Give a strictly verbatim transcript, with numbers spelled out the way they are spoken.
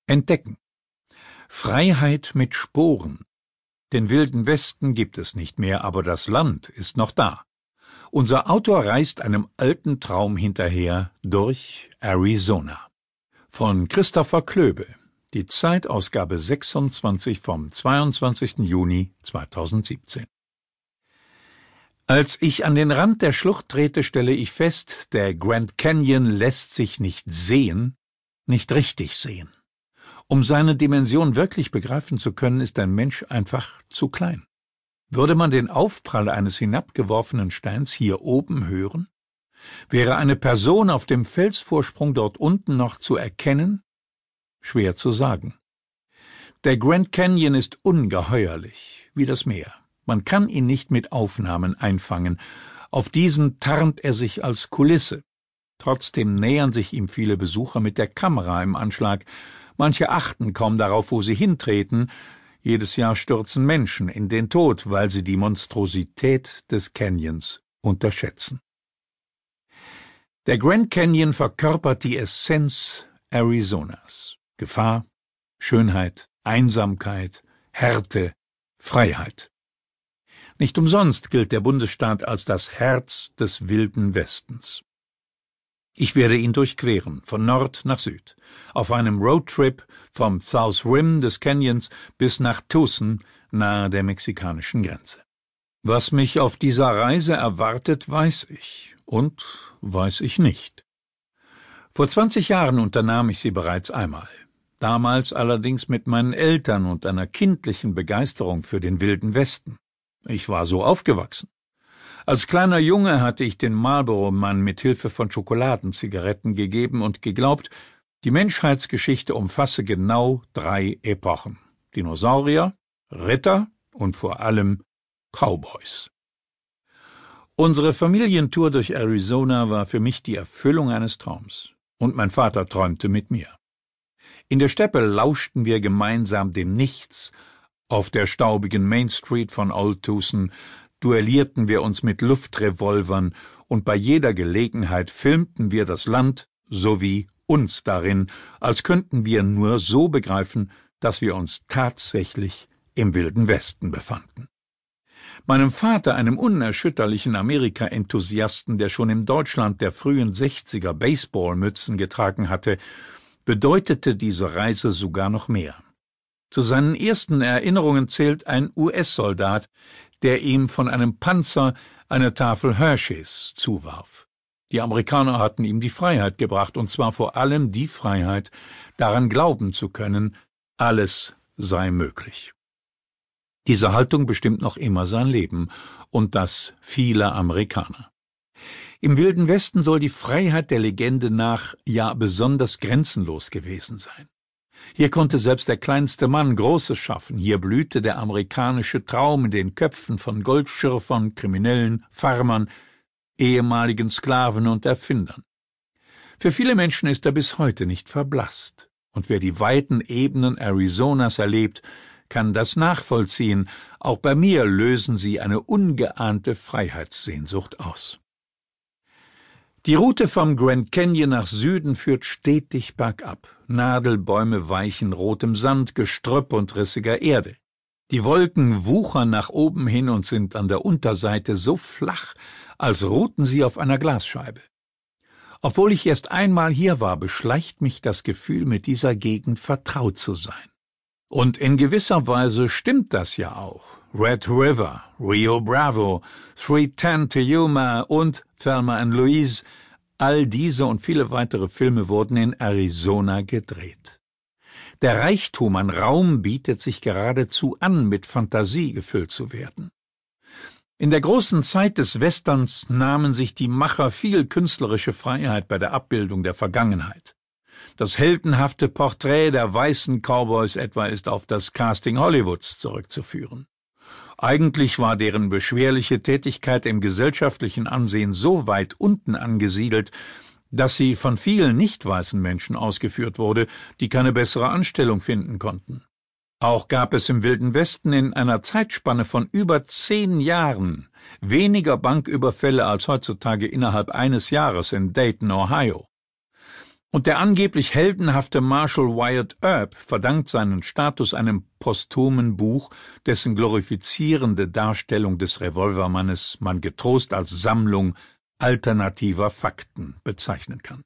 Entdecken. Freiheit mit Sporen. Den wilden Westen gibt es nicht mehr, aber das Land ist noch da. Unser Autor reist einem alten Traum hinterher durch Arizona. Von Christopher Klöbe. Die Zeitausgabe sechsundzwanzig vom zweiundzwanzigsten Juni zweitausendsiebzehn. Als ich an den Rand der Schlucht trete, stelle ich fest, der Grand Canyon lässt sich nicht sehen, nicht richtig sehen. Um seine Dimension wirklich begreifen zu können, ist ein Mensch einfach zu klein. Würde man den Aufprall eines hinabgeworfenen Steins hier oben hören? Wäre eine Person auf dem Felsvorsprung dort unten noch zu erkennen? Schwer zu sagen. Der Grand Canyon ist ungeheuerlich, wie das Meer. Man kann ihn nicht mit Aufnahmen einfangen. Auf diesen tarnt er sich als Kulisse. Trotzdem nähern sich ihm viele Besucher mit der Kamera im Anschlag. Manche achten kaum darauf, wo sie hintreten. Jedes Jahr stürzen Menschen in den Tod, weil sie die Monstrosität des Canyons unterschätzen. Der Grand Canyon verkörpert die Essenz Arizonas. Gefahr, Schönheit, Einsamkeit, Härte, Freiheit. Nicht umsonst gilt der Bundesstaat als das Herz des wilden Westens. Ich werde ihn durchqueren, von Nord nach Süd, auf einem Roadtrip vom South Rim des Canyons bis nach Tucson, nahe der mexikanischen Grenze. Was mich auf dieser Reise erwartet, weiß ich und weiß ich nicht. Vor zwanzig Jahren unternahm ich sie bereits einmal, damals allerdings mit meinen Eltern und einer kindlichen Begeisterung für den wilden Westen. Ich war so aufgewachsen. Als kleiner Junge hatte ich den Marlboro-Mann mit Hilfe von Schokoladenzigaretten gegeben und geglaubt, die Menschheitsgeschichte umfasse genau drei Epochen: Dinosaurier, Ritter und vor allem Cowboys. Unsere Familientour durch Arizona war für mich die Erfüllung eines Traums. Und mein Vater träumte mit mir. In der Steppe lauschten wir gemeinsam dem Nichts. Auf der staubigen Main Street von Old Tucson duellierten wir uns mit Luftrevolvern und bei jeder Gelegenheit filmten wir das Land sowie uns darin, als könnten wir nur so begreifen, dass wir uns tatsächlich im Wilden Westen befanden. Meinem Vater, einem unerschütterlichen Amerika-Enthusiasten, der schon im Deutschland der frühen Sechziger Baseballmützen getragen hatte, bedeutete diese Reise sogar noch mehr. Zu seinen ersten Erinnerungen zählt ein U S-Soldat, der ihm von einem Panzer eine Tafel Hershey's zuwarf. Die Amerikaner hatten ihm die Freiheit gebracht, und zwar vor allem die Freiheit, daran glauben zu können, alles sei möglich. Diese Haltung bestimmt noch immer sein Leben und das vieler Amerikaner. Im Wilden Westen soll die Freiheit der Legende nach ja besonders grenzenlos gewesen sein. Hier konnte selbst der kleinste Mann Großes schaffen, hier blühte der amerikanische Traum in den Köpfen von Goldschürfern, Kriminellen, Farmern, ehemaligen Sklaven und Erfindern. Für viele Menschen ist er bis heute nicht verblasst, und wer die weiten Ebenen Arizonas erlebt, kann das nachvollziehen. Auch bei mir lösen sie eine ungeahnte Freiheitssehnsucht aus. Die Route vom Grand Canyon nach Süden führt stetig bergab. Nadelbäume weichen rotem Sand, Gestrüpp und rissiger Erde. Die Wolken wuchern nach oben hin und sind an der Unterseite so flach, als ruhten sie auf einer Glasscheibe. Obwohl ich erst einmal hier war, beschleicht mich das Gefühl, mit dieser Gegend vertraut zu sein. Und in gewisser Weise stimmt das ja auch. Red River, Rio Bravo, three ten to Yuma und Thelma and Louise, all diese und viele weitere Filme wurden in Arizona gedreht. Der Reichtum an Raum bietet sich geradezu an, mit Fantasie gefüllt zu werden. In der großen Zeit des Westerns nahmen sich die Macher viel künstlerische Freiheit bei der Abbildung der Vergangenheit. Das heldenhafte Porträt der weißen Cowboys etwa ist auf das Casting Hollywoods zurückzuführen. Eigentlich war deren beschwerliche Tätigkeit im gesellschaftlichen Ansehen so weit unten angesiedelt, dass sie von vielen nicht weißen Menschen ausgeführt wurde, die keine bessere Anstellung finden konnten. Auch gab es im Wilden Westen in einer Zeitspanne von über zehn Jahren weniger Banküberfälle als heutzutage innerhalb eines Jahres in Dayton, Ohio. Und der angeblich heldenhafte Marshal Wyatt Earp verdankt seinen Status einem posthumen Buch, dessen glorifizierende Darstellung des Revolvermannes man getrost als Sammlung alternativer Fakten bezeichnen kann.